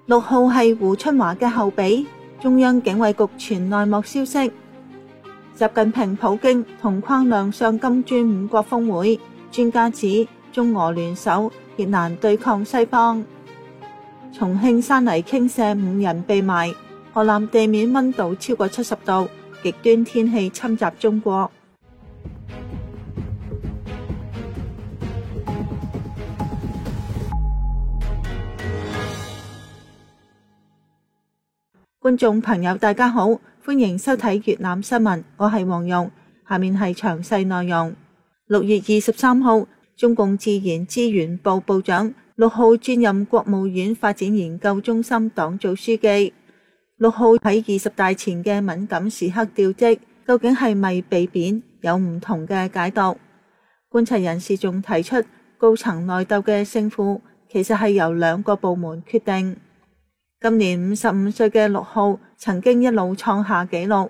6號係胡春華嘅後備，中央警衛局傳內幕消息。習近平、普京同框亮相金磚5國峰會，專家指中俄聯手亦難對抗西方。重慶山泥傾瀉5人被埋，河南地面溫度超過70度，極端天氣侵襲中國。觀眾朋友大家好，歡迎收睇粵覽新聞，我係黃蓉，下面係詳細內容。6月23號，中共自然資源部部長6號轉任國務院發展研究中心黨組書記。6號喺20大前嘅敏感時刻調職，究竟係咪被貶，有唔同嘅解讀。觀察人士仲提出，高層內鬥嘅勝負其實係由2個部門決定。今年55歲嘅6號曾經一路創下紀錄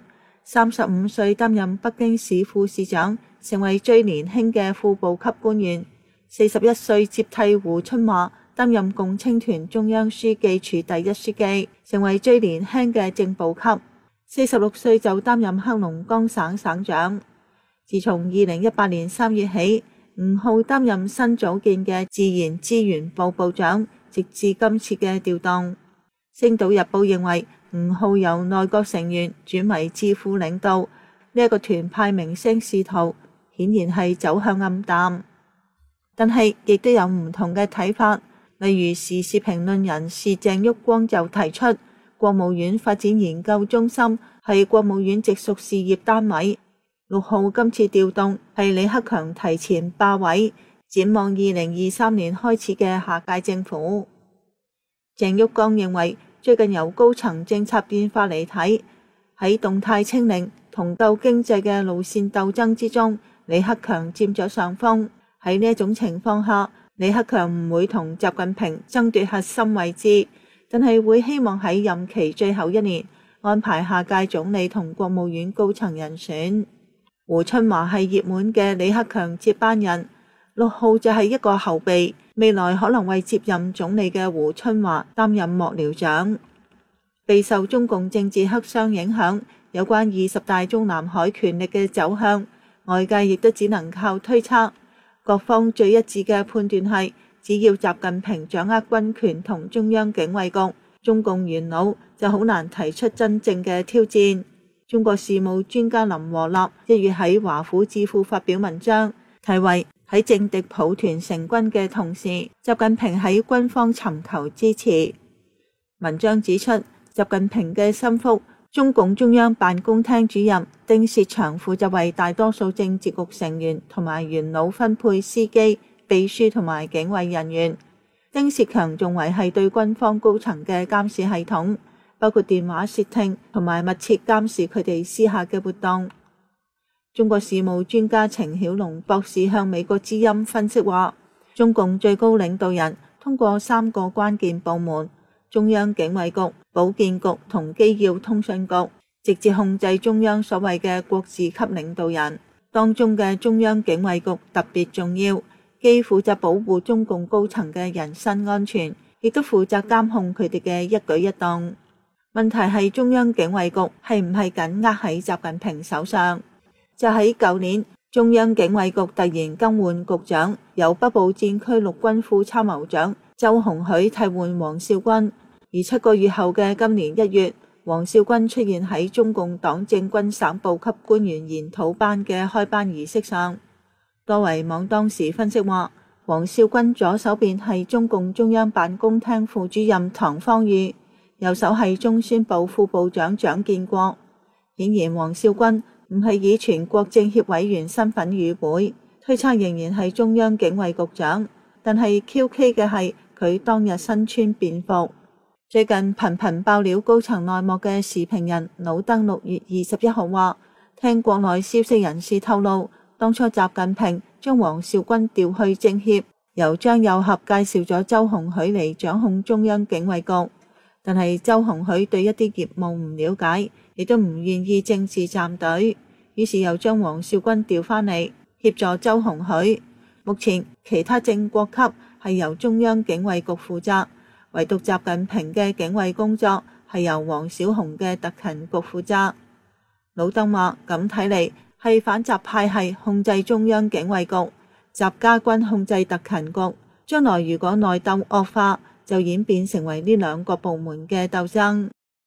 ，35歲擔任北京市副市長，成為最年輕嘅副部級官員；41歲接替胡春華擔任共青團中央書記處第一書記，成為最年輕嘅正部級；46歲就擔任黑龍江省省長。自從2018年3月起，吳浩擔任新組建嘅自然資源部部長，直至今次嘅調動。星島日報認為，吳浩由內閣成員轉為智庫領導，呢一個團派明星仕途顯然係走向暗淡。但係亦都有唔同嘅睇法，例如時事評論人士鄭旭光就提出，國務院發展研究中心係國務院直屬事業單位，6號今次調動係李克強提前霸位，展望2023年開始嘅下屆政府。鄭旭光認為，最近由高層政策變化嚟睇，喺動態清零同鬥經濟嘅路線鬥爭之中，李克強佔咗上風。喺呢一種情況下，李克強唔會同習近平爭奪核心位置，但係會希望喺任期最後1年安排下屆總理同國務院高層人選。胡春華係熱門嘅李克強接班人，6號就係一個後備，未來可能為接任總理嘅胡春華擔任幕僚長。備受中共政治黑箱影響，有關20大中南海權力嘅走向，外界亦都只能靠推測。各方最一致嘅判斷係，只要習近平掌握軍權同中央警衛局，中共元老就好難提出真正嘅挑戰。中國事務專家林和立1月喺華府智庫發表文章，題為喺政敵抱團成軍嘅同時，習近平喺軍方尋求支持。文章指出，習近平嘅心腹中共中央辦公廳主任丁薛祥負責為大多數政治局成員同埋元老分配司機、秘書同埋警衛人員。丁薛強仲維繫對軍方高層嘅監視系統，包括電話竊聽同埋密切監視佢哋私下嘅活動。中國事務專家程曉龍博士向美國之音分析話，中共最高領導人通過3個關鍵部門，中央警衛局、保健局同機要通訊局，直接控制中央所謂嘅國治級領導人。當中嘅中央警衛局特別重要，既負責保護中共高層嘅人身安全，亦都負責監控佢哋嘅一舉一動。問題係中央警衛局係唔係緊握喺習近平手上？就喺舊年，中央警衛局突然更換局長，由北部戰區陸軍副參謀長周鴻許替換王少軍。而7個月後嘅今年1月，王少軍出現喺中共黨政軍省部級官員研討班嘅開班儀式上。多維網當時分析話，王少軍左手邊係中共中央辦公廳副主任唐方宇，右手係中宣部副部長蔣建國。顯然王少軍唔係以全國政協委員身份與會，推測仍然係中央警衛局長，但係 QK 嘅係佢當日身穿便服。最近頻頻爆料高層內幕嘅時評人魯登6月21號話，聽國內消息人士透露，當初習近平將王少軍調去政協，由張又俠介紹咗周鴻許嚟掌控中央警衛局，但係周鴻許對一啲業務唔了解，亦都唔願意政治站隊，於是又將王少軍調返嚟協助周鴻許。目前其他正國級係由中央警衛局負責， 唯獨習近平嘅警衛工作係由王小洪嘅特勤局負責。魯登話：咁睇嚟係反習派系控制中央警衛局，習家軍控制特勤局。將來如果內鬥惡化，就演變成為呢兩個部門嘅鬥爭。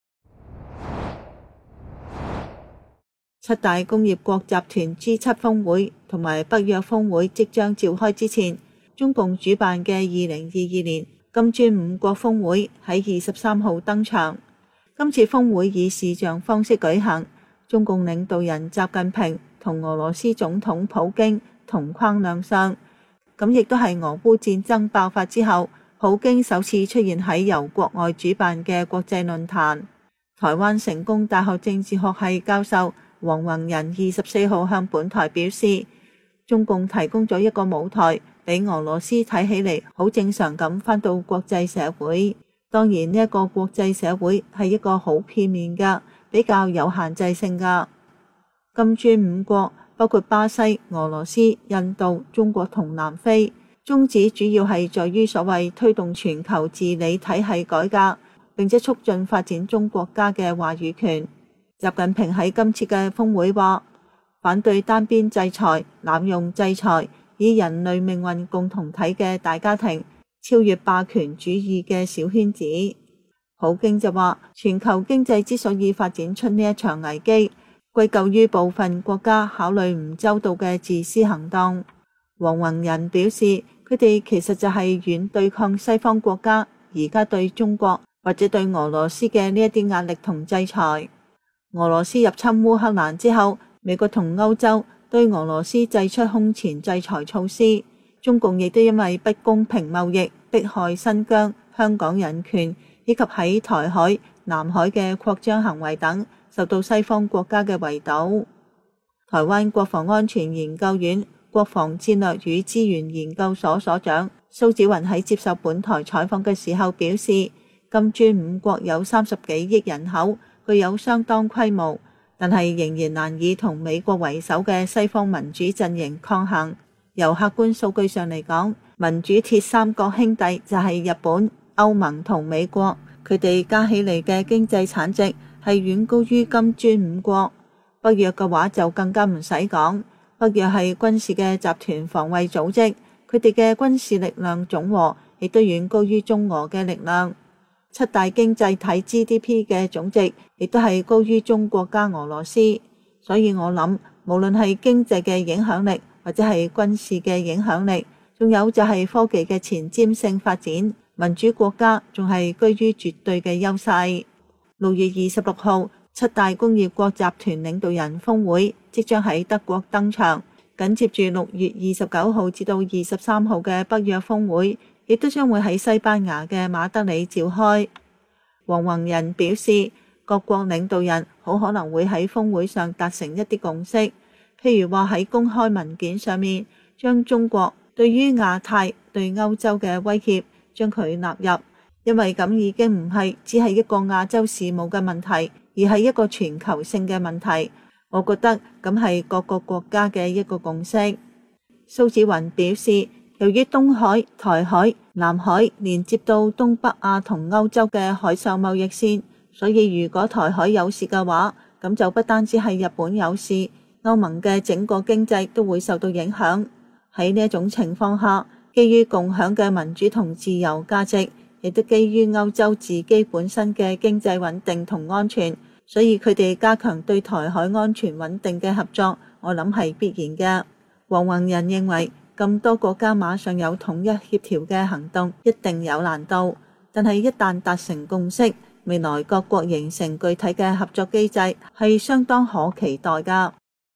七大工業國集團 G7 峰會同埋北約峰會即將召開之前，中共主辦嘅2022年金磚五國峰會喺23號登場。今次峰會以視像方式舉行，中共領導人習近平同俄羅斯總統普京同框亮相。咁亦都係俄烏戰爭爆發之後，普京首次出現喺由國外主辦嘅國際論壇。台灣成功大學政治學系教授黃宏仁24號向本台表示，中共提供咗一個舞台俾俄羅斯睇起嚟好正常咁返到國際社會。當然呢一個國際社會係一個好片面嘅，比較有限制性嘅。金磚五國包括巴西、俄羅斯、印度、中國同南非，宗旨主要係在於所謂推動全球治理體系改革，並且促進發展中國家嘅話語權。習近平喺今次嘅峰會話，反對單邊制裁、濫用制裁，以人類命運共同體嘅大家庭超越霸權主義嘅小圈子。普京就話，全球經濟之所以發展出呢一場危機，歸咎於部分國家考慮唔周到嘅自私行動。黃宏仁表示，佢哋其實就係軟對抗西方國家而家對中國或者對俄羅斯嘅呢一啲壓力同制裁。俄羅斯入侵烏克蘭之後，美國同歐洲對俄羅斯祭出空前制裁措施，中共亦都因為不公平貿易、迫害新疆、香港人權以及喺台海、南海嘅擴張行為等，受到西方國家嘅圍堵。台灣國防安全研究院國防戰略與資源研究所所長蘇紫雲喺接受本台採訪嘅時候表示，金磚五國有30幾億人口，具有相當規模，但係仍然難以同美國為首嘅西方民主陣營抗衡。由客觀數據上嚟講，民主鐵三角兄弟就係日本、歐盟同美國，佢哋加起嚟嘅經濟產值係遠高於金磚五國。北約嘅話就更加唔使講，北約係軍事嘅集團防衛組織，佢哋嘅軍事力量總和亦都遠高於中俄嘅力量。七大經濟體 GDP 嘅總值亦都係高於中國加俄羅斯，所以我諗無論係經濟嘅影響力或者係軍事嘅影響力，仲有就係科技嘅前瞻性發展，民主國家仲係居於絕對嘅優勢。6月26號，七大工業國集團領導人峰會即將喺德國登場，緊接住6月29號至到23號嘅北約峰會，亦都將會喺西班牙嘅馬德里召開。黃宏仁表示，各國領導人好可能會喺峰會上達成一啲共識，譬如話喺公開文件上面將中國對於亞太對歐洲嘅威脅將佢納入，因為咁已經唔係只係一個亞洲事務嘅問題，而係一個全球性嘅問題。我覺得咁係各個國家嘅一個共識。蘇紫雲表示，由於東海、台海、南海連接到東北亞同歐洲嘅海上貿易線，所以如果台海有事嘅話，咁就不單止係日本有事，歐盟嘅整個經濟都會受到影響。喺呢一種情況下，基於共享嘅民主同自由價值，亦都基於歐洲自己本身嘅經濟穩定同安全，所以佢哋加強對台海安全穩定嘅合作，我諗係必然嘅。黃宏仁認為，咁多國家馬上有統一協調嘅行動一定有難度，但係一旦達成共識，未來各國形成具體嘅合作機制係相當可期待㗎。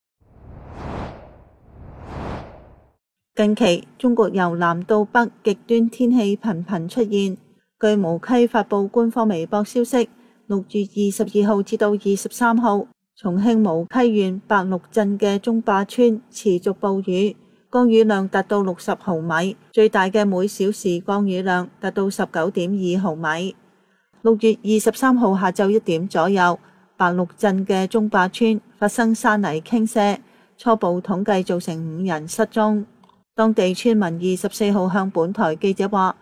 近期中國由南到北極端天氣頻頻出現，據無稽發布官方微博消息，6月22號至到23號，重慶無稽縣白鹿鎮嘅中壩村持續暴雨，降雨量達到60毫米，最大嘅每小時降雨量達到19.2毫米。6月23號下晝1點左右，白鹿鎮嘅中壩村發生山泥傾瀉，初步統計造成5人失蹤。當地村民24號向本台記者話，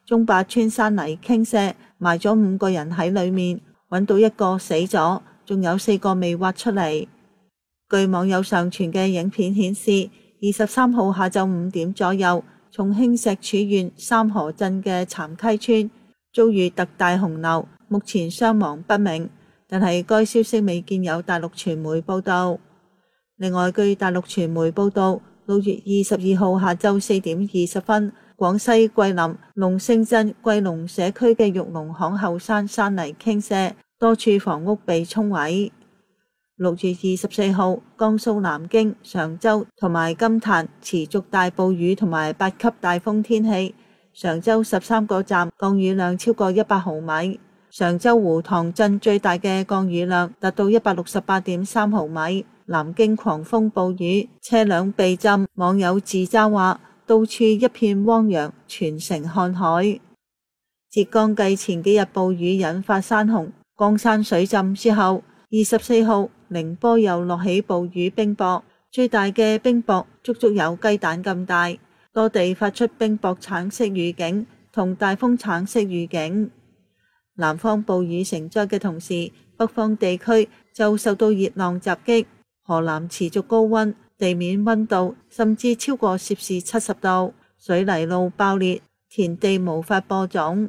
中八村山泥傾瀉，埋咗5個人喺裏面，揾到1個死咗，仲有4個未挖出嚟。據網友上傳嘅影片顯示，23號下晝5點左右，重慶石柱縣三河鎮嘅蠶溪村遭遇特大洪流，目前傷亡不明，但係該消息未見有大陸傳媒報道。另外，據大陸傳媒報道，6月22號下晝4點20分，廣西桂林龍勝鎮桂龍社區嘅玉龍巷後山山泥傾瀉，多處房屋被沖毀。6月24號，江蘇南京、常州同埋金壇持續大暴雨同埋8級大風天氣，常州13個站降雨量超過100毫米，常州湖塘鎮最大嘅降雨量達到168.3毫米。南京狂風暴雨，車輛被浸，網友自嘲話到處一片汪洋，全城看海。浙江繼前幾日暴雨引發山洪，江山水浸之後，24號寧波又落起暴雨冰雹，最大嘅冰雹足足有雞蛋咁大，多地發出冰雹橙色預警同大風橙色預警。南方暴雨成災嘅同時，北方地區就受到熱浪襲擊，河南持續高溫，地面溫度甚至超過攝氏70度，水泥路爆裂，田地無法播種。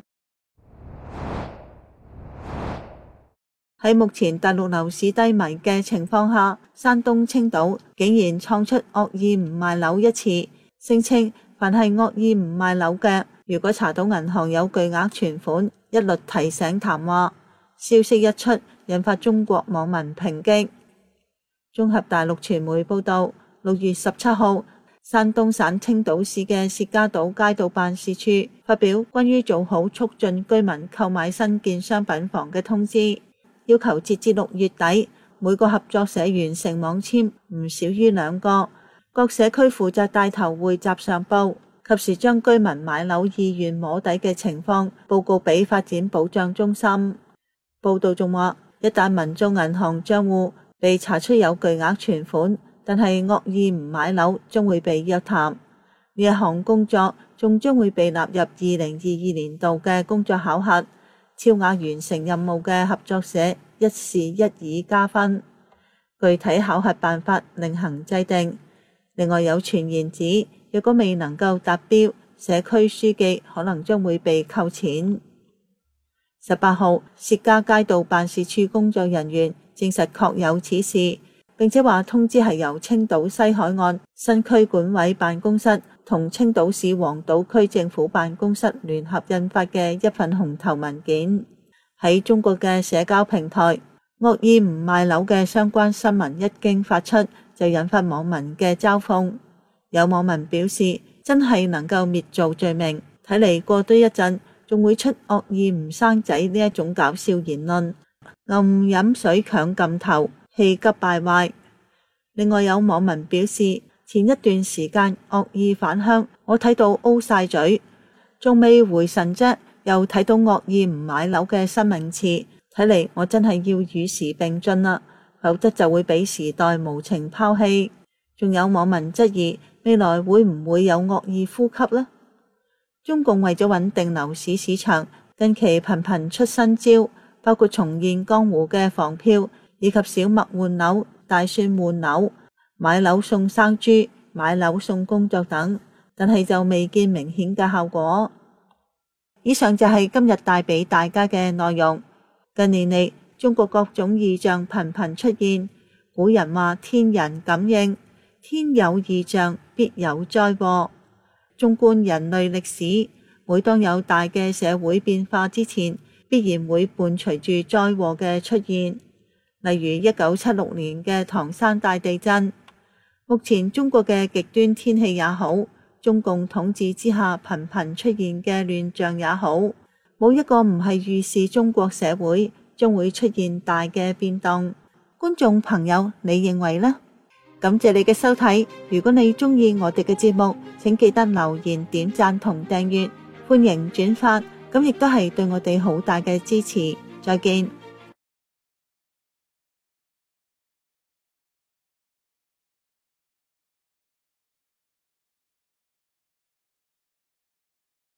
喺目前大陸樓市低迷嘅情況下，山東青島竟然創出惡意唔賣樓一詞，聲稱凡係惡意唔賣樓嘅，如果查到銀行有巨額存款，一律提醒談話。消息一出，引發中國網民抨擊。綜合大陸傳媒報道，6月17號，山東省青島市嘅薛家島街道辦事處發表關於做好促進居民購買新建商品房嘅通知，要求截至6月底，每個合作社完成網簽唔少於2個，各社區負責帶頭匯集上報，及時將居民買樓意願摸底嘅情況報告俾發展保障中心。報道仲話，一旦民眾銀行賬戶被查出有巨額存款，但係惡意唔買樓，將會被約談。呢一項工作仲將會被納入2022年度嘅工作考核，超額完成任務嘅合作社1試1議加分。具體考核辦法另行制定。另外有傳言指，若果未能夠達標，社區書記可能將會被扣錢。18號，薛家街道辦事處工作人員證實確有此事，並且話通知係由青島西海岸新區管委辦公室同青島市黃島區政府辦公室聯合印發嘅一份紅頭文件。喺中國嘅社交平台，惡意唔賣樓嘅相關新聞一經發出，就引發網民嘅嘲諷。有網民表示，真係能夠滅做罪名，睇嚟過多一陣仲會出惡意唔生仔呢一種搞笑言論，暗飲水強撳頭，氣急敗壞。另外有網民表示，前一段時間惡意返鄉，我睇到 O 晒嘴，仲未回神啫，又睇到惡意唔買樓嘅新名詞，睇嚟我真係要與時並進啦，否則就會俾時代無情拋棄。仲有網民質疑，未來會唔會有惡意呼吸呢？中共為咗穩定樓市市場，近期頻頻出新招，包括重現江湖嘅房票，以及小麥換樓、大蒜換樓、買樓送生豬、買樓送工作等，但係就未見明顯嘅效果。以上就係今日帶俾大家嘅內容。近年嚟，中國各種異象頻頻出現，古人話天人感應，天有異象必有災禍。縱觀人類歷史，每當有大嘅社會變化之前，必然會伴隨住災禍嘅出現。例如1976年嘅唐山大地震，目前中國嘅極端天氣也好，中共統治之下頻頻出現嘅亂象也好，冇一個唔係預示中國社會將會出現大嘅變動。觀眾朋友，你認為呢？感謝你嘅收睇，如果你鍾意我哋嘅節目，請記得留言、點讚同訂閱，歡迎轉發，咁亦都係對我哋好大嘅支持。再見。